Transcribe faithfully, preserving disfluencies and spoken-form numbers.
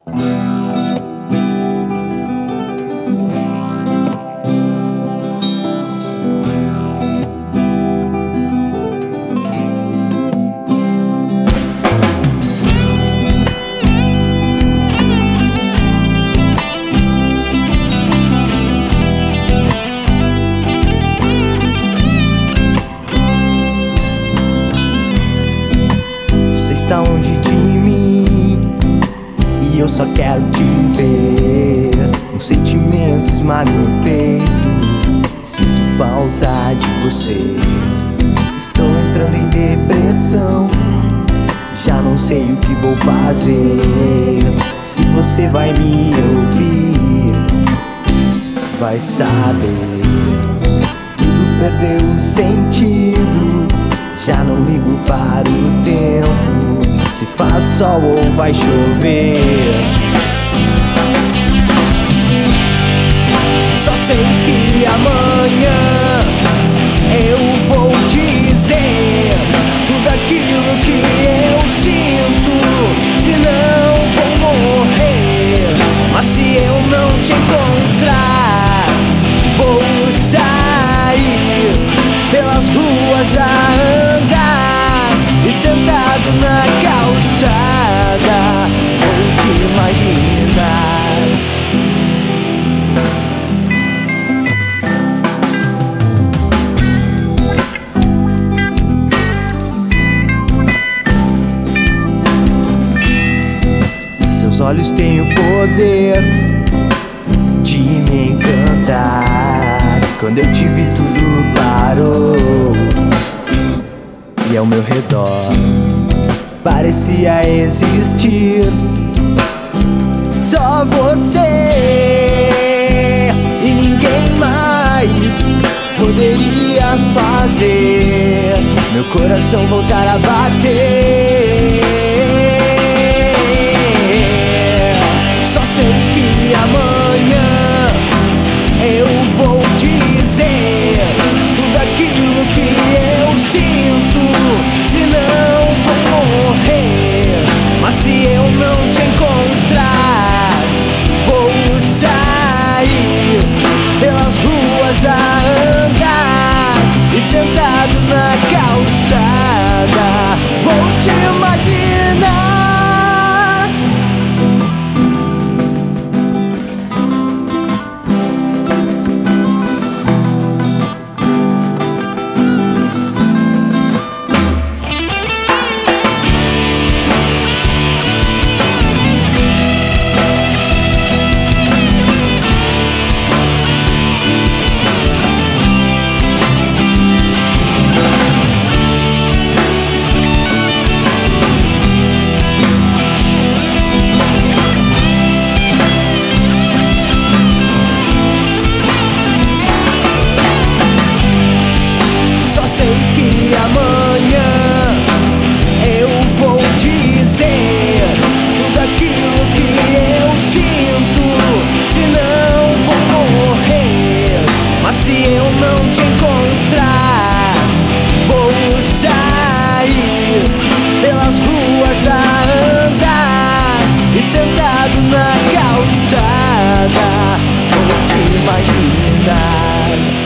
Você está longe de mim e eu só quero te ver. Um sentimento esmaga no peito, sinto falta de você. Estou entrando em depressão, já não sei o que vou fazer. Se você vai me ouvir, vai saber. Tudo perdeu sentido, já não ligo para o tempo, se faz sol ou vai chover. Só sei que amanhã eu vou dizer tudo aquilo que eu sinto, senão vou morrer. Mas se eu não te encontrar, vou sair pelas ruas a andar e sentado na calçada vou te imaginar. Seus olhos têm o poder de me encantar. Quando eu te vi tudo parou e ao meu redor parecia existir só você e ninguém mais poderia fazer meu coração voltar a bater. Só sei que amanhã eu vou dizer tudo aquilo que eu sinto, senão vou morrer. Mas se eu não te encontrar, vou sair pelas ruas a andar e sentado na calçada vou te imaginar. Que amanhã eu vou dizer tudo aquilo que eu sinto, senão vou morrer. Mas se eu não te encontrar, vou sair pelas ruas a andar e sentado na calçada vou te imaginar.